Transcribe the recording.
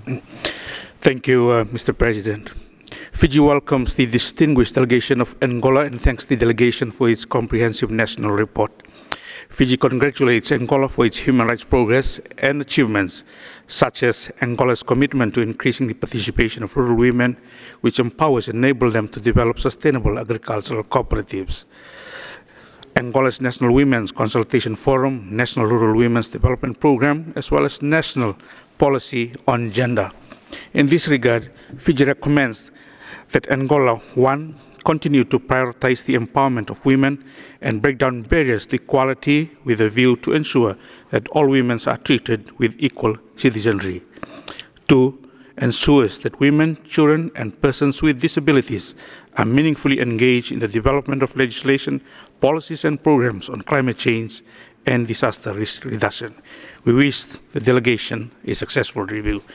Thank you, Mr. President. Fiji welcomes the distinguished delegation of Angola and thanks the delegation for its comprehensive national report. Fiji congratulates Angola for its human rights progress and achievements, such as Angola's commitment to increasing the participation of rural women, which empowers and enables them to develop sustainable agricultural cooperatives. Angola's National Women's Consultation Forum, National Rural Women's Development Programme, as well as National Policy on Gender. In this regard, Fiji recommends that Angola 1. Continue to prioritize the empowerment of women and break down barriers to equality with a view to ensure that all women are treated with equal citizenry. 2. Ensures that women, children and persons with disabilities are meaningfully engaged in the development of legislation, policies and programs on climate change and disaster risk reduction. We wish the delegation a successful review.